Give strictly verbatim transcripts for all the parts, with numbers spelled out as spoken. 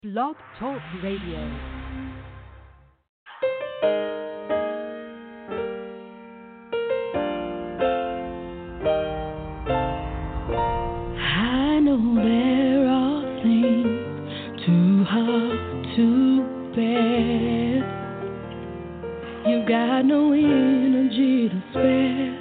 Blog Talk Radio. I know there are things too hard to bear. You've got no energy to spare.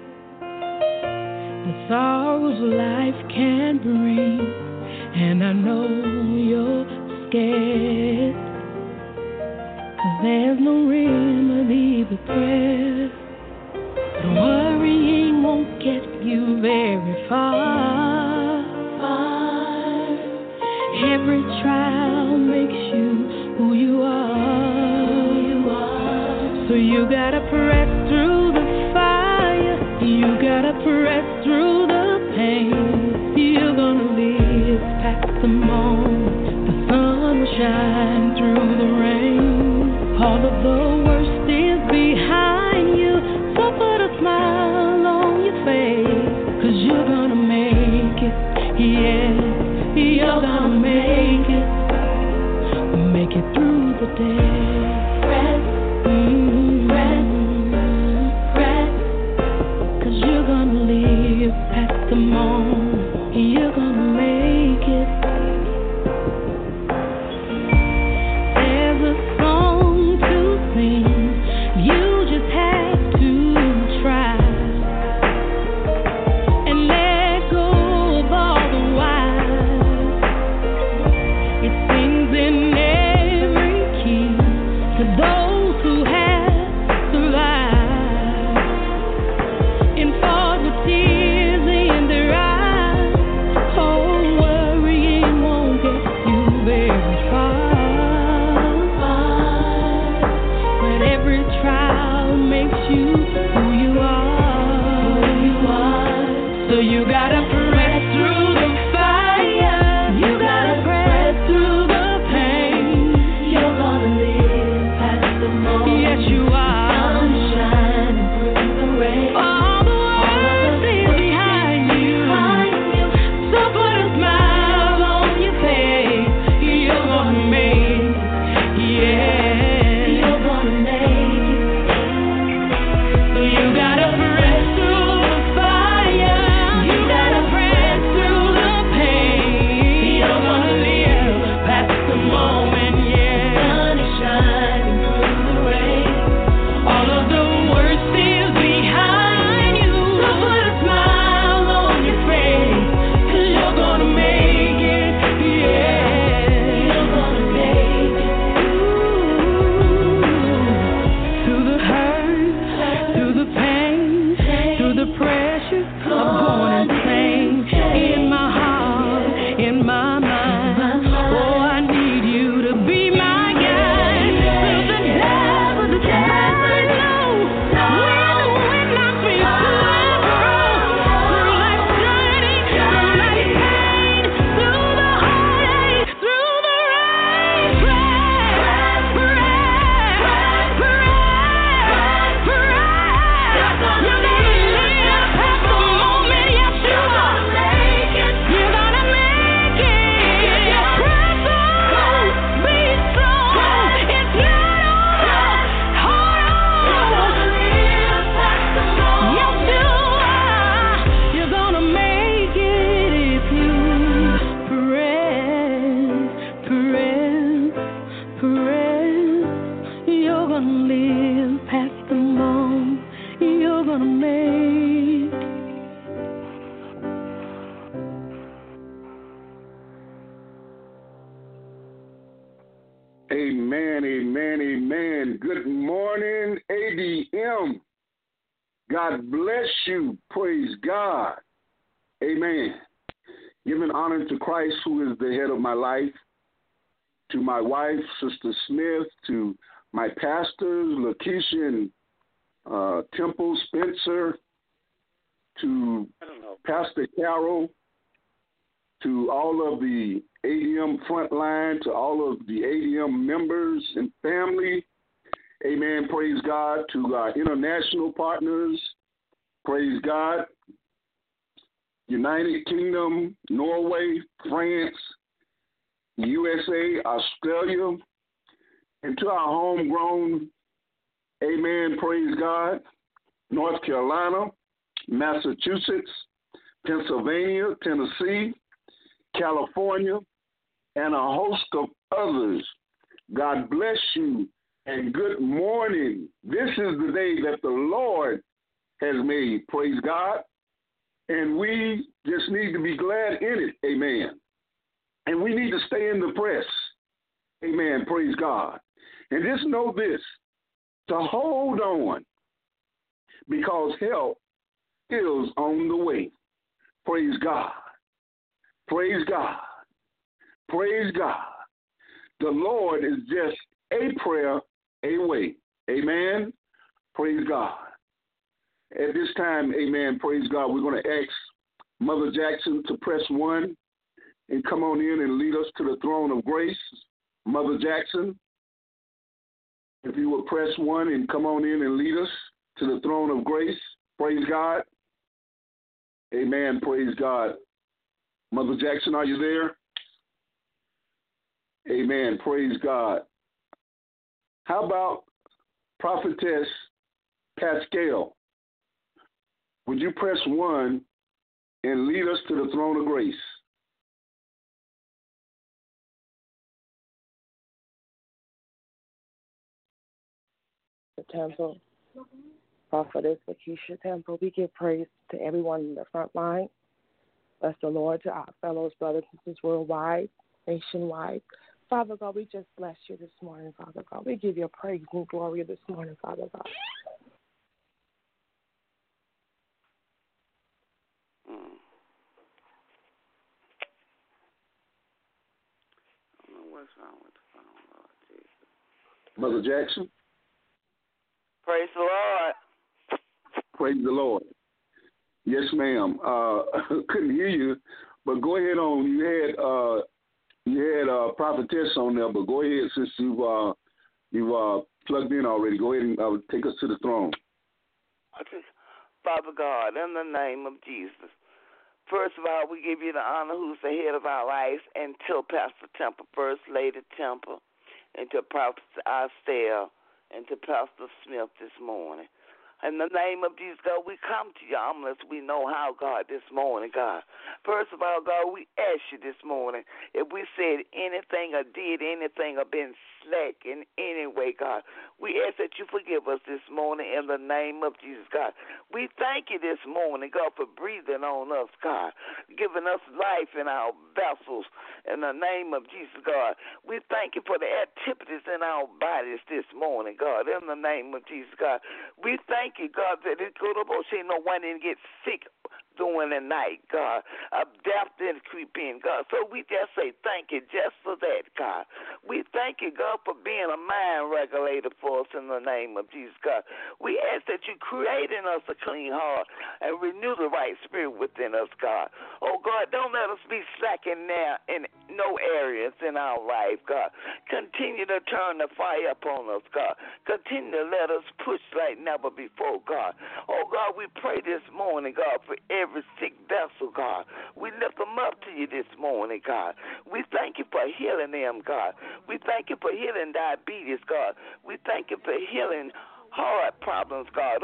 The sorrows life can bring, and I know you're scared. 'Cause there's no remedy but prayer. But worrying won't get you very far. far. Every trial makes you who you are. Who you are. So you gotta press through the fire. You gotta press through the pain. You're gonna live past the moment. The sun will shine through the rain. All of the worst is behind you. So put a smile on your face. 'Cause you're gonna make it. Yeah, you're gonna make it. Make it through the day. Press, mm-hmm. press, press. 'Cause you're gonna live past the moment. You're gonna make it. There's a song to sing. You just have to try and let go of all the whys. It sings in every key to those who have survived and fought with tears in their eyes. Oh, worrying won't get you very far. But every trial makes you who you are. Who you are. So you gotta press through the fire. You gotta press through the pain. You're gonna live past the moment. Yes, you are. Sunshine through the rain. All the world is behind you. So put a smile on your face. You're gonna make it. Yeah, you're gonna make it. So you gotta press through the fire. You gotta press through the pain. You're gonna live past the moment. Yeah, sun is shining through the rain. All of the worst is behind you. So put a smile on your face. 'Cause you're gonna make it. Yeah, you're gonna make it. Through the hurt, through the pain, through the pressure of going insane. In my heart, in my mind. Oh, I need you to be my guide. Through the devil, the devil low. When the wind knocks me to and fro. Through life's journey, through life's pain, through the heartache, through the rain. Press, press, press, press. You're gonna live past the moment. Yes, you are. You're gonna make it. Press on, be strong. It's not over. Hold on. Yes, you are. You're gonna make it if you press, press, press. You're gonna live past the moment. You're gonna make. Amen, amen, amen. Good morning, A D M. God bless you. Praise God. Amen. Giving honor to Christ, who is the head of my life, to my wife, Sister Smith, to my pastors, Lakeisha and uh, Temple Spencer, to Pastor Carol, to all of the A D M frontline, to all of the A D M members and family. Amen. Praise God. To our international partners. Praise God. United Kingdom, Norway, France, U S A, Australia, and to our homegrown, amen, praise God, North Carolina, Massachusetts, Pennsylvania, Tennessee, California, and a host of others. God bless you and good morning. This is the day that the Lord has made, praise God, and we just need to be glad in it, amen. And we need to stay in the press, amen, praise God. And just know this, to hold on, because help is on the way. Praise God. Praise God. Praise God. The Lord is just a prayer away. Amen. Praise God. At this time, amen, praise God, we're going to ask Mother Jackson to press one and come on in and lead us to the throne of grace. Mother Jackson, if you would press one and come on in and lead us to the throne of grace. Praise God. Amen. Praise God. Mother Jackson, are you there? Amen. Praise God. How about Prophetess Pascal? Would you press one and lead us to the throne of grace? The temple, Prophetess Lakeisha Temple, we give praise to everyone in the front line. Bless the Lord to our fellows, brothers and sisters worldwide, nationwide. Father God, we just bless you this morning, Father God. We give you praise and glory this morning, Father God. Mm. I don't know what's wrong with the phone, Lord Jesus. Mother Jackson? Praise the Lord. Praise the Lord. Yes, ma'am. Uh, couldn't hear you, but go ahead on. You had uh, you had uh, Prophetess on there, but go ahead since you've uh, you uh, plugged in already. Go ahead and uh, take us to the throne. Father God, in the name of Jesus, first of all, we give you the honor who's the head of our lives, and to Pastor Temple, First Lady Temple, and to Prophet Estelle, and to Pastor Smith this morning. In the name of Jesus, God, we come to you unless we know how, God, this morning, God. First of all, God, we ask you this morning if we said anything or did anything or been slack in any way, God, we ask that you forgive us this morning in the name of Jesus, God. We thank you this morning, God, for breathing on us, God, giving us life in our vessels in the name of Jesus, God. We thank you for the activities in our bodies this morning, God, in the name of Jesus, God. We thank you, God, that it could have seen no one didn't get sick during the night, God. A death didn't creep in, God. So we just say thank you just for that, God. We thank you, God, for being a mind regulator for us in the name of Jesus, God. We ask that you create in us a clean heart and renew the right spirit within us, God. Oh, God, don't let us be slacking now in no areas in our life, God. Continue to turn the fire upon us, God. Continue to let us push like never before, God. Oh, God, we pray this morning, God, for every sick vessel, God. We lift them up to you this morning, God. We thank you for healing them, God. We thank you for healing diabetes, God. We thank you for healing heart problems, God.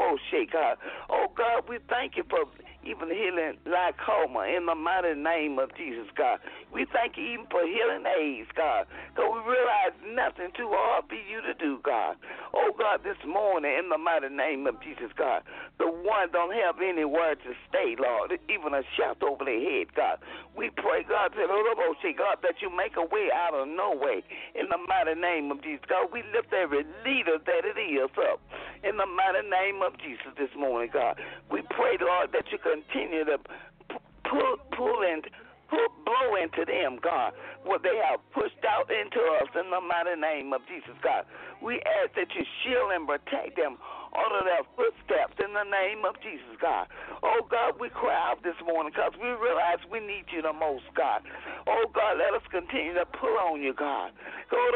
Oh, God, we thank you for even healing glaucoma in the mighty name of Jesus, God. We thank you even for healing AIDS, God, because we realize nothing too hard for you to do, God. Oh, God, this morning in the mighty name of Jesus, God, the one don't have anywhere to stay, Lord, even a shaft over their head, God. We pray, God, God, that you make a way out of no way in the mighty name of Jesus, God. We lift every leader that it is up in the mighty name of Jesus this morning, God. We pray, Lord, that you continue to pull, pull and pull, blow into them, God, what they have pushed out into us in the mighty name of Jesus, God. We ask that you shield and protect them, all of their footsteps in the name of Jesus, God. Oh, God, we cry out this morning because we realize we need you the most, God. Oh, God, let us continue to pull on you, God. God,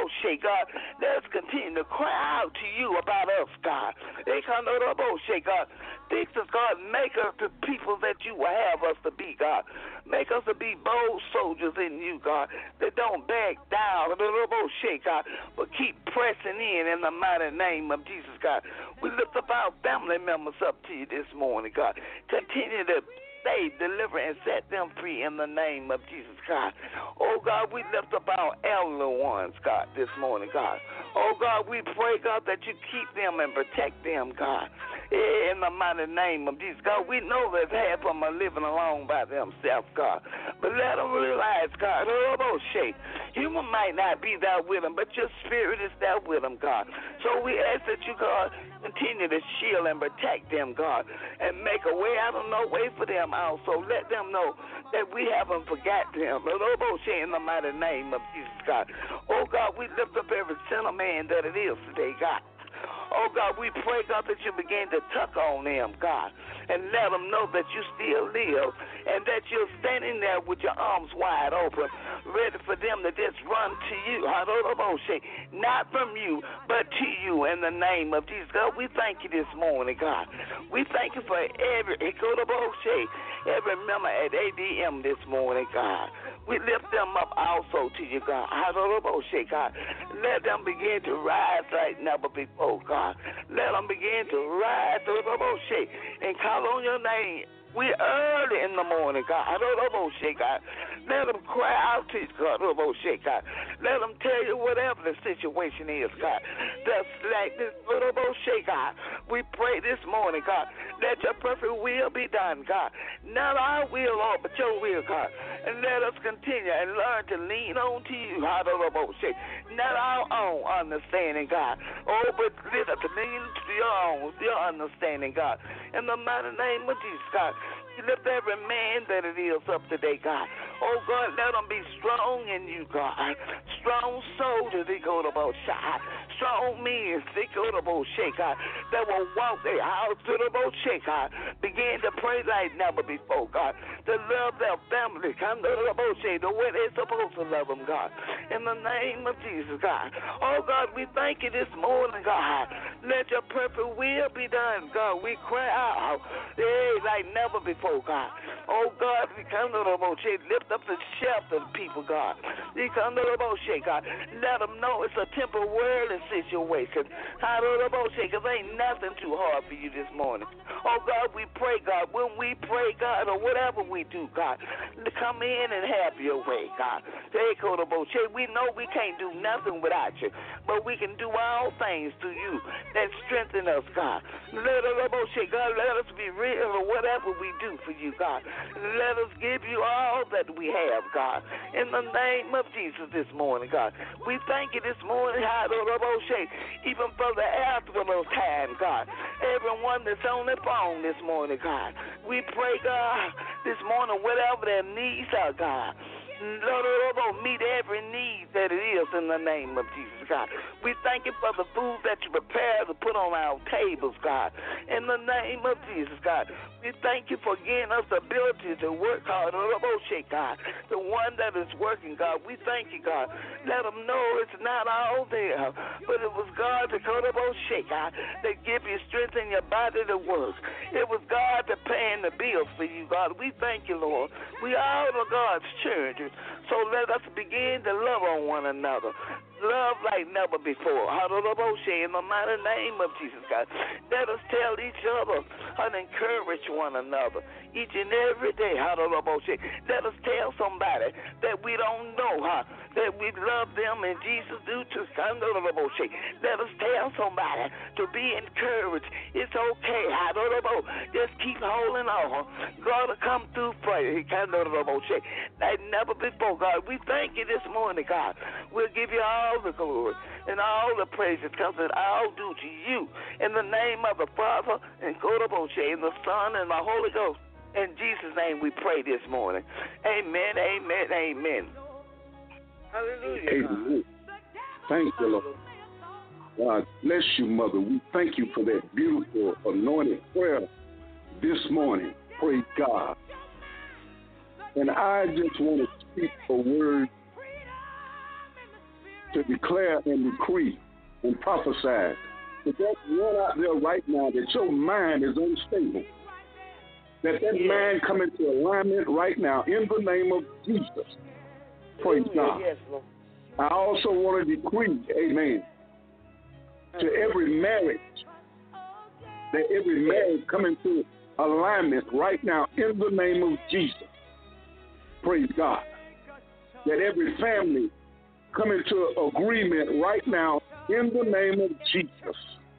let us continue to cry out to you about us, God. God, fix us, God, make us the people that you will have us to be, God. Make us to be bold soldiers in you, God, that don't back down, God, but keep pressing in in the mighty name of Jesus, God. We lift up our family members up to you this morning, God. Continue to save, deliver, and set them free in the name of Jesus, God. Oh, God, we lift up our elder ones, God, this morning, God. Oh, God, we pray, God, that you keep them and protect them, God, in the mighty name of Jesus. God, we know that half of them are living alone by themselves, God, but let them realize, God, human might not be there with them, but your spirit is there with them, God. So we ask that you, God, continue to shield and protect them, God, and make a way out of no way for them also. Let them know that we haven't forgot them. In the mighty name of Jesus, God. Oh, God, we lift up every sinner man that it is today, God. Oh, God, we pray, God, that you begin to tuck on them, God, and let them know that you still live and that you're standing there with your arms wide open, ready for them to just run to you. Not from you, but to you in the name of Jesus. God, we thank you this morning, God. We thank you for every, every member at A D M this morning, God. We lift them up also to you, God. God. Let them begin to rise like never before, God. Let them begin to rise and call on your name. We early in the morning, God. God. Let them cry out to you, God. God. Let them tell you whatever the situation is, God. Just like this, God. We pray this morning, God. Let your perfect will be done, God. Not our will, Lord, but your will, God. And let us continue and learn to lean on to you, not our own understanding, God. Oh, but let us lean to your own, your understanding, God. In the mighty name of Jesus, God. You lift every man that it is up today, God. Oh, God, let them be strong in you, God. Strong soldiers, they go to both shot. Strong men, they go to both shake, God. That will walk their house to the both shake, God. Begin to pray like never before, God. To love their family, come to the both shake, the way they're supposed to love them, God. In the name of Jesus, God. Oh, God, we thank you this morning, God. Let your perfect will be done, God. We cry out, hey, like never before, God. Oh, God, we come to the both shake, lift up the shelter of the people, God. We come to the both shake, God. Let them know it's a temporary situation. How do the both shake? Because ain't nothing too hard for you this morning. Oh, God, we pray, God. When we pray, God, or whatever we do, God, to come in and have your way, God. We know we can't do nothing without you, but we can do all things through you that strengthen us, God. Let us, God, let us be real or whatever we do for you, God. Let us give you all that we have, God. In the name of Jesus this morning, God. We thank you this morning, even for the afternoon time, God. Everyone that's on the phone this morning, God. We pray, God, this morning, whatever their needs are, God. Lord, meet every need that it is in the name of Jesus, God. We thank you for the food that you prepare to put on our tables, God. In the name of Jesus, God. We thank you for giving us the ability to work hard, God. The one that is working, God. We thank you, God. Let them know it's not all there, but it was God, the God, that give you strength in your body to work. It was God that paying the bills for you, God. We thank you, Lord. We all are God's children. So let us begin to love on one another. Love like never before. In the mighty name of Jesus, God. Let us tell each other and encourage one another each and every day. Let us tell somebody that we don't know, huh? That we love them and Jesus do too. Let us tell somebody to be encouraged. It's okay. Just keep holding on. God will come through for you. Like never before, God. We thank you this morning, God. We'll give you all the glory and all the praises comes and all due to you. In the name of the Father and and the Son and the Holy Ghost. In Jesus' name we pray this morning. Amen, amen, amen. Hallelujah. Amen. Thank you, Lord. God bless you, Mother. We thank you for that beautiful anointed prayer this morning. Praise God. And I just want to speak a word to declare and decree and prophesy. But there's one out there right now that your mind is unstable. That that Yes. mind come into alignment right now in the name of Jesus. Praise God. Yes, Lord. I also want to decree, amen, to every marriage, that every marriage come into alignment right now in the name of Jesus. Praise God. That every family come into agreement right now in the name of Jesus.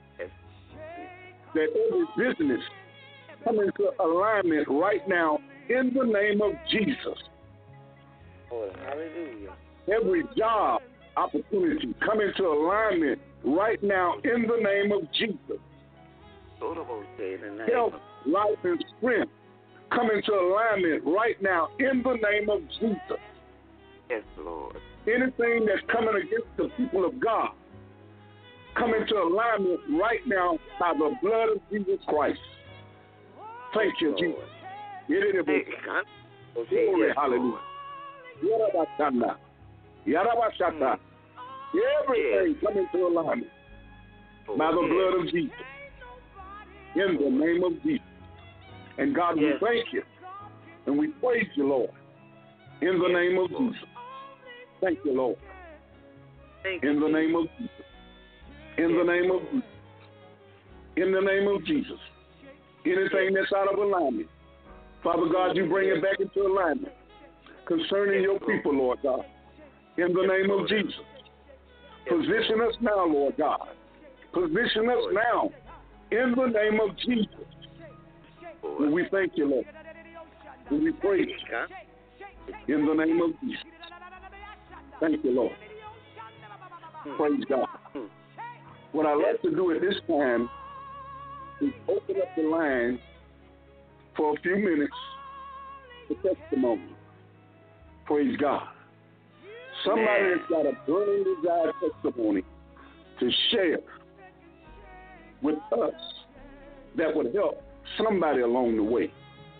That every business come into alignment right now in the name of Jesus. Lord, hallelujah. Every job opportunity come into alignment right now in the name of Jesus. Lord, I will say in the name Health, of life, and strength come into alignment right now in the name of Jesus. yes, Lord. Anything that's coming against the people of God come into alignment right now by the blood of Jesus Christ. Thank you, Jesus. Thank you, God. Glory, Yes, hallelujah. Yarabashanda. Yarabashata. Everything come into alignment by the blood of Jesus. In the name of Jesus. And God, we Yes. thank you. And we praise you, Lord. In the Yes, name of Lord. Jesus. Thank you, Lord. Thank In you, the Jesus. name of Jesus. In the Yes, name of Lord. Jesus. In the name of Jesus. Anything that's out of alignment, Father God, you bring it back into alignment concerning your people, Lord God. In the name of Jesus. Position us now, Lord God. Position us now in the name of Jesus. And we thank you, Lord. And we praise you in the name of Jesus. Thank you, Lord. Praise God. What I'd like to do at this time is open up the line for a few minutes for testimony. Praise God. Somebody that's got a burning desire testimony to share with us that would help somebody along the way.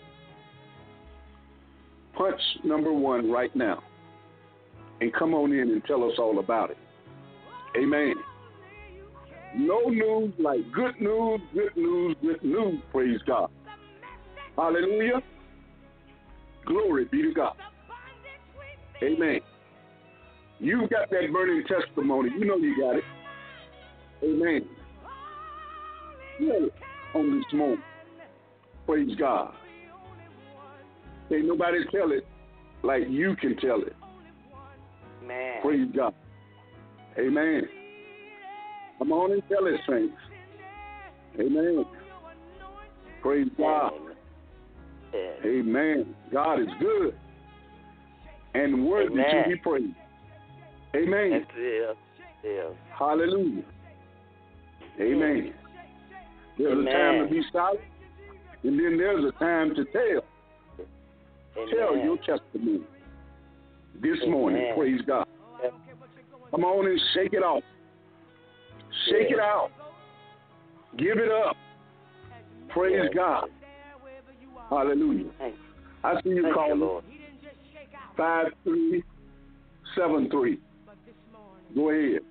Punch number one right now and come on in and tell us all about it. Amen. No news like good news, good news, good news. Praise God. Hallelujah. Glory be to God. Amen. You got that burning testimony. You know you got it. Amen. Share it on this morning. Praise God. Ain't nobody tell it like you can tell it. Man. Praise God. Amen. Come on and tell it, saints. Amen. Praise God. Yes. Amen. God is good and worthy Amen. to be praised. Amen. Yes, yes, yes. Hallelujah. Amen. There's Amen. a time to be silent, and then there's a time to tell. Amen. Tell your testimony this Amen. morning. Praise God. Yes. Come on and shake it off. Shake Yes. it out. Give it up. Praise Yes. God. Hallelujah. Thank I see you Thank you, calling Lord. five three seven three. Go ahead.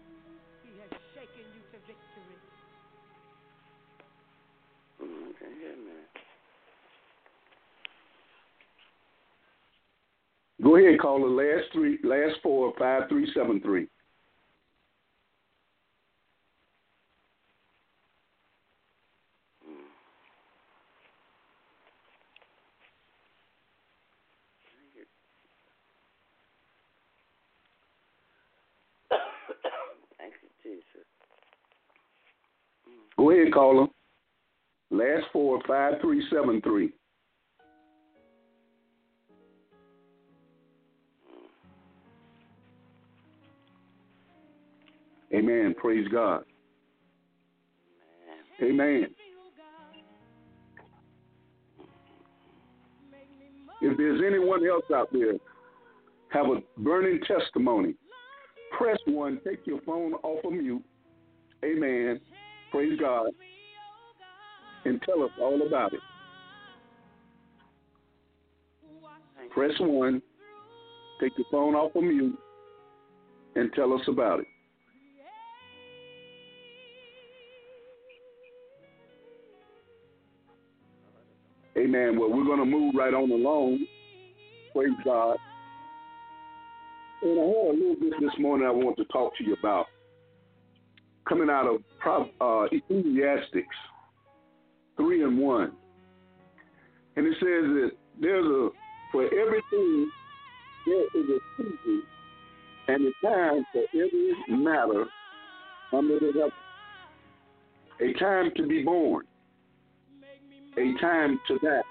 Mm, okay, yeah, man. Go ahead, call the last three, last four, five three seven three. Thank you, Jesus. Go ahead, call them. Last four, five three seven three. Amen. Praise God. Amen. If there's anyone else out there have a burning testimony, press one, take your phone off of mute. Amen. Praise God. And tell us all about it. Press one, take your phone off of mute, and tell us about it. Amen. Well, we're going to move right on along. Praise God. And I had a little bit this morning I want to talk to you about. Coming out of uh, Ecclesiastes three and one. And it says that there's a, for everything, there is a season and a time for every matter under the heaven. A time to be born. A time to die.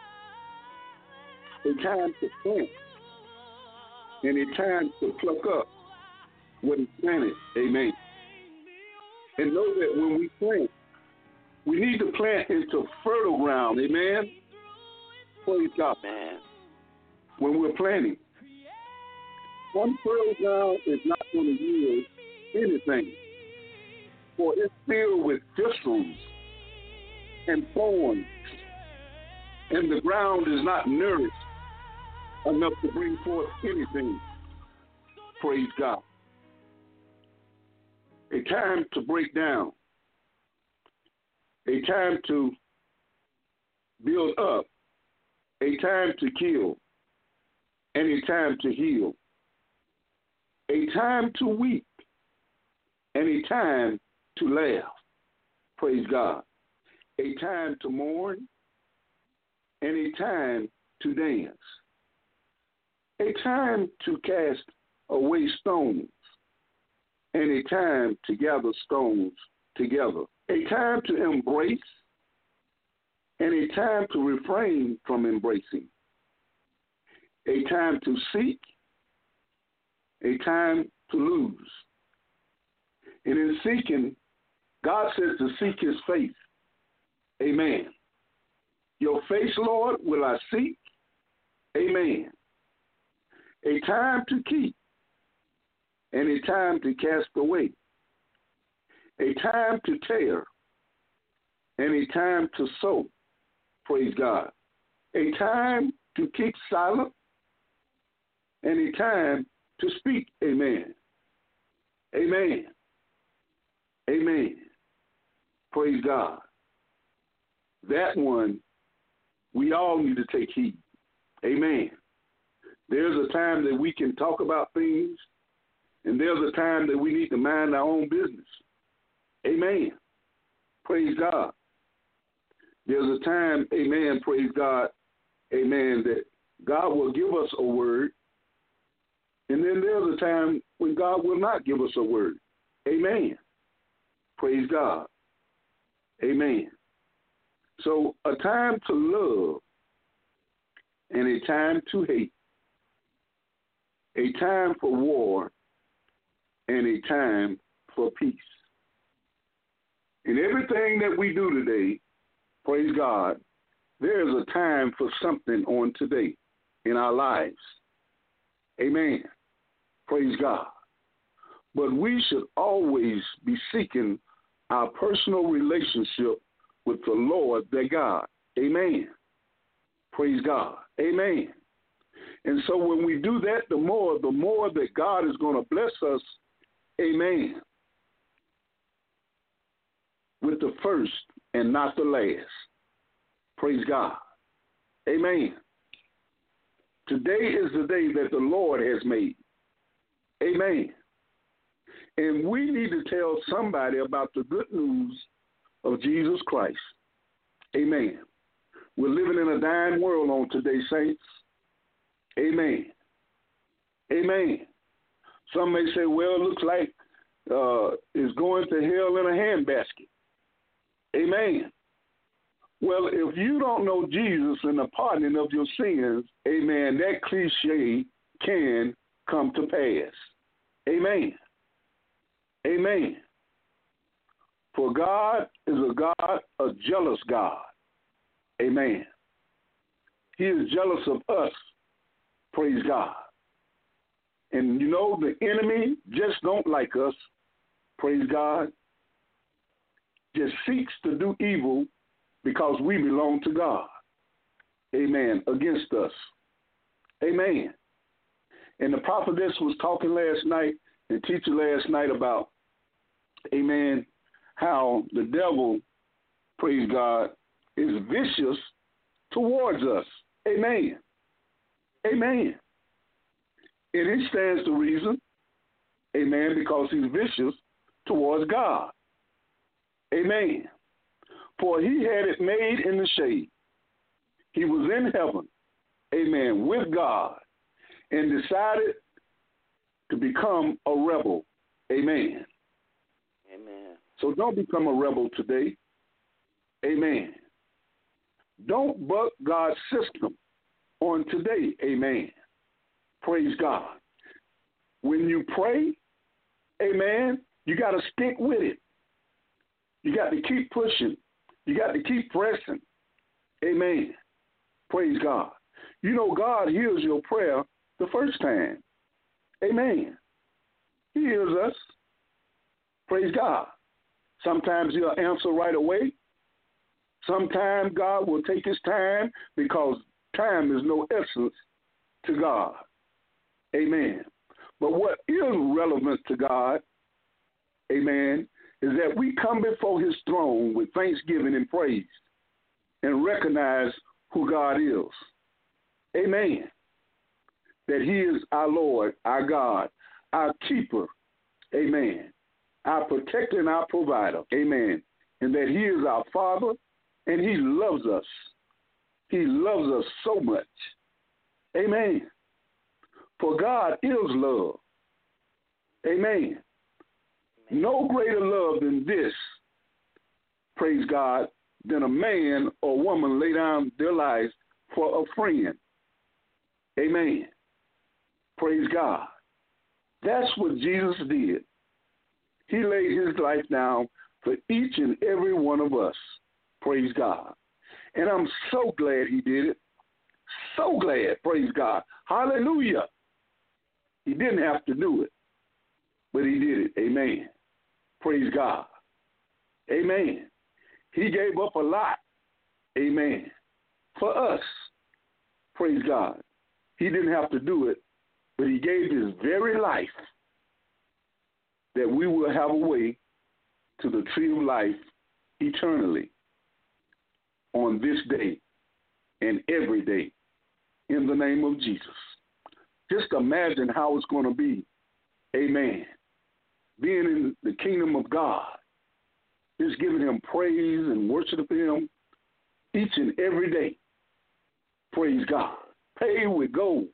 A time to plant. And a time to pluck up what is planted. Amen. And know that when we plant, we need to plant into fertile ground. Amen. Praise God. Man. When we're planting, unfertile ground is not going to yield anything, for it's filled with thistles and thorns, and the ground is not nourished enough to bring forth anything. Praise God. A time to break down, a time to build up, a time to kill, and a time to heal, a time to weep, and a time to laugh. Praise God. A time to mourn, and a time to dance. A time to cast away stones, and a time to gather stones together. A time to embrace, and a time to refrain from embracing. A time to seek, a time to lose. And in seeking, God says to seek his face. Amen. Your face, Lord, will I seek. Amen. A time to keep, and a time to cast away. A time to tear, and a time to sow. Praise God. A time to keep silent, and a time to speak. Amen. Amen. Amen. Praise God. That one, we all need to take heed. Amen. There's a time that we can talk about things, and there's a time that we need to mind our own business. Amen. Praise God. There's a time, amen, praise God, amen, that God will give us a word, and then there's a time when God will not give us a word. Amen. Praise God. Amen. So a time to love and a time to hate. A time for war and a time for peace. In everything that we do today, praise God, there is a time for something on today in our lives. Amen. Praise God. But we should always be seeking our personal relationship with the Lord, their God. Amen. Praise God. Amen. And so when we do that, the more, the more that God is going to bless us, amen, with the first and not the last. Praise God. Amen. Today is the day that the Lord has made. Amen. And we need to tell somebody about the good news of Jesus Christ. Amen. We're living in a dying world on today, saints. Amen. Amen. Some may say, well, it looks like uh, it's going to hell in a handbasket. Amen. Well, if you don't know Jesus and the pardoning of your sins, amen, that cliche can come to pass. Amen. Amen. For God is a God, a jealous God. Amen. He is jealous of us. Praise God. And you know, the enemy just don't like us. Praise God. Just seeks to do evil because we belong to God. Amen. Against us. Amen. And the prophetess was talking last night and teaching last night about, amen, how the devil, praise God, is vicious towards us. Amen. Amen. And it stands to reason, amen, because he's vicious towards God. Amen. For he had it made in the shade. He was in heaven, amen, with God, and decided to become a rebel. Amen. Amen. So don't become a rebel today. Amen. Don't buck God's system on today. Amen. Praise God. When you pray, amen, you got to stick with it. You got to keep pushing. You got to keep pressing. Amen. Praise God. You know, God hears your prayer the first time. Amen. He hears us. Praise God. Sometimes he'll answer right away. Sometimes God will take his time because time is no essence to God. Amen. But what is relevant to God, amen, is that we come before his throne with thanksgiving and praise and recognize who God is. Amen. That he is our Lord, our God, our keeper. Amen. Our protector and our provider. Amen. And that he is our Father and he loves us. He loves us so much. Amen. For God is love. Amen. No greater love than this, praise God, than a man or woman lay down their lives for a friend. Amen. Praise God. That's what Jesus did. He laid his life down for each and every one of us. Praise God. And I'm so glad he did it. So glad. Praise God. Hallelujah. He didn't have to do it, but he did it. Amen. Praise God. Amen. He gave up a lot. Amen. For us. Praise God. He didn't have to do it, but he gave his very life that we will have a way to the tree of life eternally on this day and every day in the name of Jesus. Just imagine how it's going to be, amen, being in the kingdom of God, just giving him praise and worshiping him each and every day. Praise God. Paid with gold.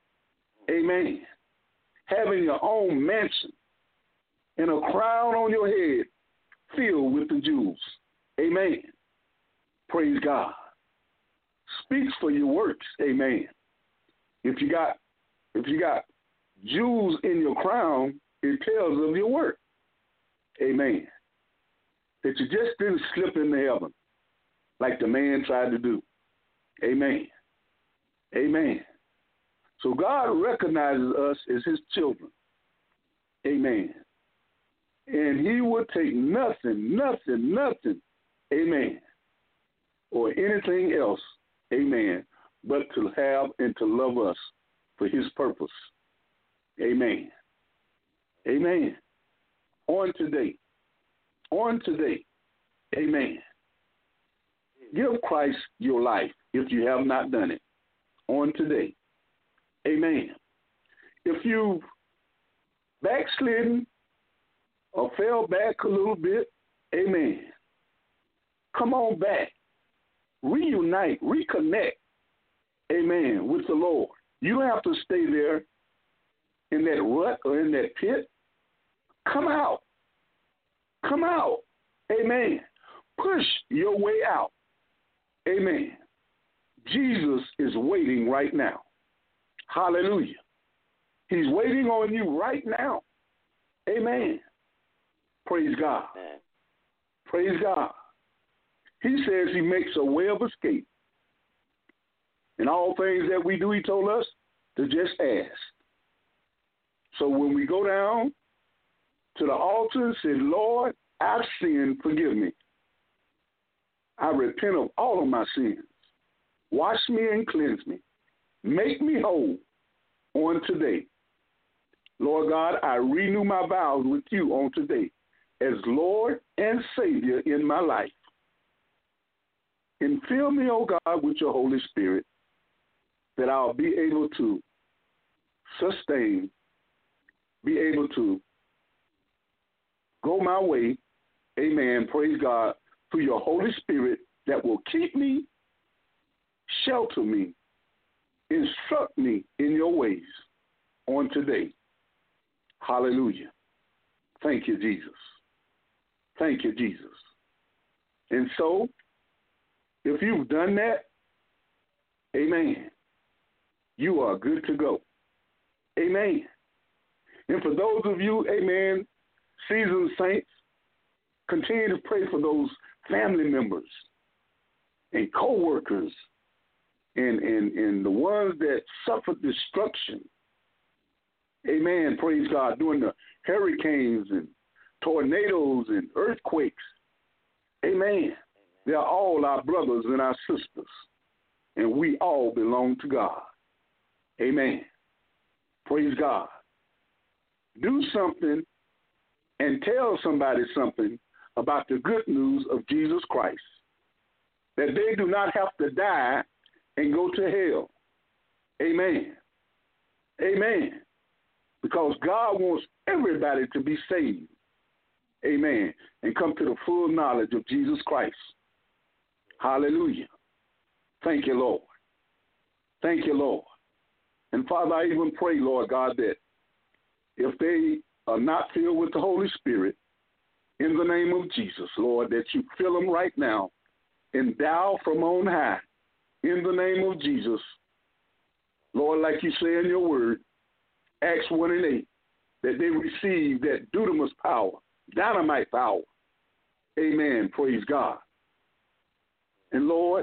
Amen. Having your own mansion and a crown on your head filled with the jewels. Amen. Praise God. Speaks for your works. Amen. If you got if you got jewels in your crown, it tells of your work. Amen. That you just didn't slip into heaven like the man tried to do. Amen. Amen. So God recognizes us as his children. Amen. And he will take nothing, nothing, nothing, amen, or anything else, amen, but to have and to love us for his purpose. Amen. Amen. On today. On today. Amen. Give Christ your life if you have not done it. On today. Amen. If you've backslidden or fell back a little bit, amen, come on back. Reunite, reconnect, amen, with the Lord. You don't have to stay there in that rut or in that pit. Come out. Come out. Amen. Push your way out. Amen. Jesus is waiting right now. Hallelujah. He's waiting on you right now. Amen. Praise God. Amen. Praise God. He says he makes a way of escape. In all things that we do, he told us to just ask. So when we go down to the altar and say, Lord, I've sinned, forgive me. I repent of all of my sins. Wash me and cleanse me. Make me whole on today. Lord God, I renew my vows with you on today as Lord and Savior in my life. And fill me, oh God, with your Holy Spirit, that I'll be able to sustain, be able to go my way, amen, praise God, through your Holy Spirit that will keep me, shelter me, instruct me in your ways on today. Hallelujah. Thank you, Jesus. Thank you, Jesus. And so, if you've done that, amen, you are good to go. Amen. And for those of you, amen, seasoned saints, continue to pray for those family members and co-workers and, and, and the ones that suffered destruction. Amen, praise God, during the hurricanes and tornadoes and earthquakes. Amen. They are all our brothers and our sisters, and we all belong to God. Amen. Praise God. Do something and tell somebody something about the good news of Jesus Christ, that they do not have to die and go to hell. Amen. Amen. Because God wants everybody to be saved. Amen. And come to the full knowledge of Jesus Christ. Hallelujah. Thank you, Lord. Thank you, Lord. And Father, I even pray, Lord God, that if they are not filled with the Holy Spirit, in the name of Jesus, Lord, that you fill them right now, endow from on high, in the name of Jesus. Lord, like you say in your word, Acts one and eight, that they receive that dunamis power, dynamite power. Amen. Praise God. And Lord,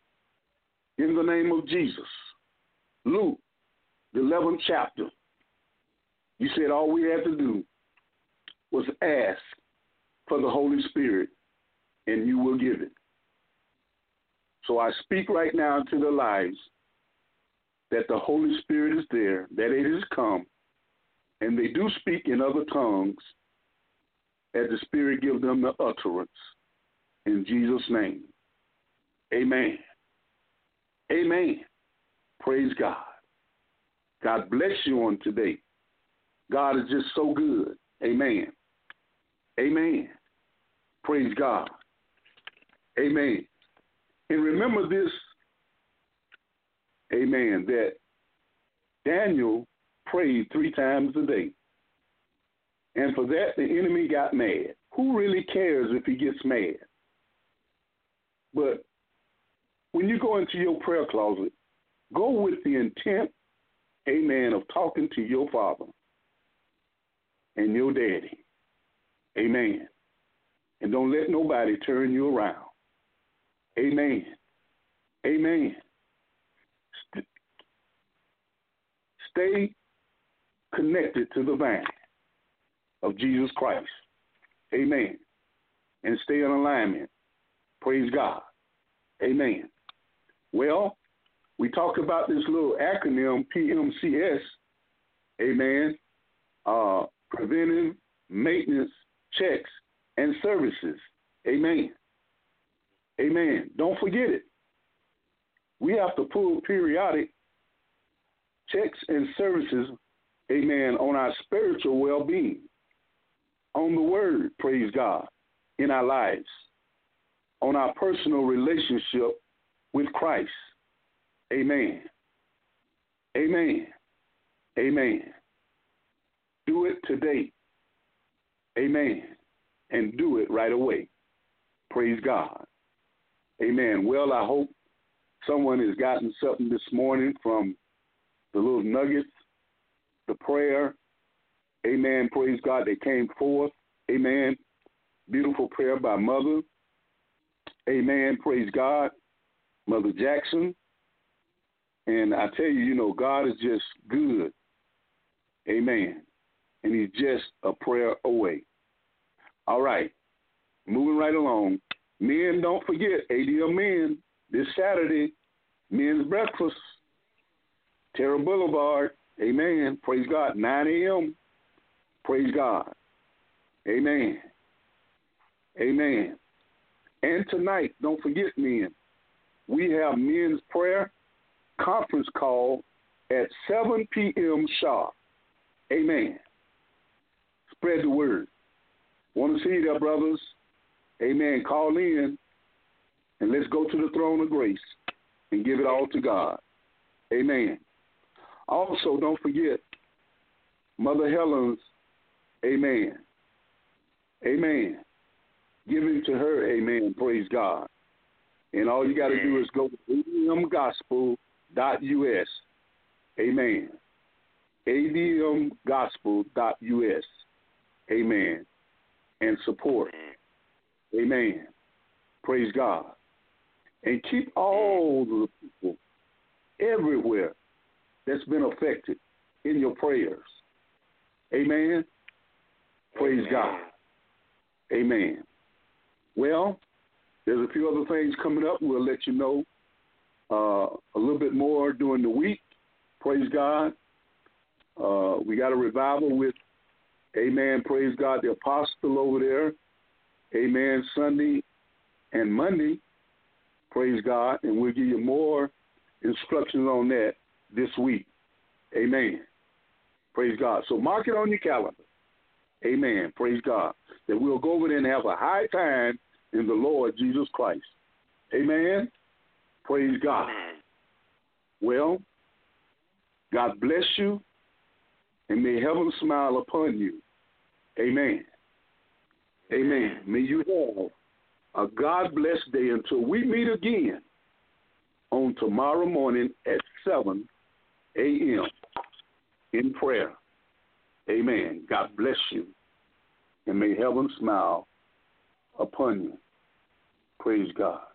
in the name of Jesus, Luke, the eleventh chapter, you said all we had to do was ask for the Holy Spirit, and you will give it. So I speak right now to their lives that the Holy Spirit is there, that it has come, and they do speak in other tongues as the Spirit gives them the utterance. In Jesus' name, amen. Amen. Praise God. God bless you on today. God is just so good. Amen. Amen. Praise God. Amen. And remember this, amen, that Daniel prayed three times a day. And for that, the enemy got mad. Who really cares if he gets mad? But when you go into your prayer closet, go with the intent, amen, of talking to your father and your daddy. Amen. And don't let nobody turn you around. Amen. Amen. St- stay connected to the vine of Jesus Christ. Amen. And stay in alignment. Praise God. Amen. Well, we talked about this little acronym, P M C S. Amen. Uh, preventive maintenance checks and services. Amen. Amen. Don't forget it. We have to pull periodic checks and services, amen, on our spiritual well-being, on the word, praise God, in our lives, on our personal relationship with Christ. Amen. Amen. Amen. Do it today. Amen. And do it right away. Praise God. Amen. Well, I hope someone has gotten something this morning from the little nuggets, the prayer. Amen. Praise God. They came forth. Amen. Beautiful prayer by Mother. Amen. Praise God. Mother Jackson. And I tell you, you know, God is just good. Amen. And he's just a prayer away. All right. Moving right along. Men, don't forget, A D M Men, this Saturday, men's breakfast, Terra Boulevard. Amen. Praise God. nine a.m. Praise God. Amen. Amen. And tonight, don't forget, men, we have men's prayer conference call at seven p.m. sharp. Amen. Spread the word. Want to see you there, brothers. Amen. Call in, and let's go to the throne of grace and give it all to God. Amen. Also, don't forget Mother Helen's, amen, amen, giving to her, amen, praise God. And all you got to do is go to A D M gospel dot U S, amen, A D M gospel dot U S, amen, and support, amen, praise God. And keep all the people everywhere that's been affected in your prayers. Amen. Praise Amen. God. Amen. Well, there's a few other things coming up. We'll let you know uh, a little bit more during the week. Praise God. Uh, we got a revival with, amen, praise God, the apostle over there. Amen, Sunday and Monday. Praise God. And we'll give you more instructions on that this week. Amen. Praise God. So mark it on your calendar. Amen. Praise God. That we'll go over there and have a high time in the Lord Jesus Christ. Amen. Praise God. Well, God bless you, and may heaven smile upon you. Amen. Amen. May you have a God-blessed day until we meet again on tomorrow morning at seven a.m. in prayer. Amen. God bless you, and may heaven smile upon you. Praise God.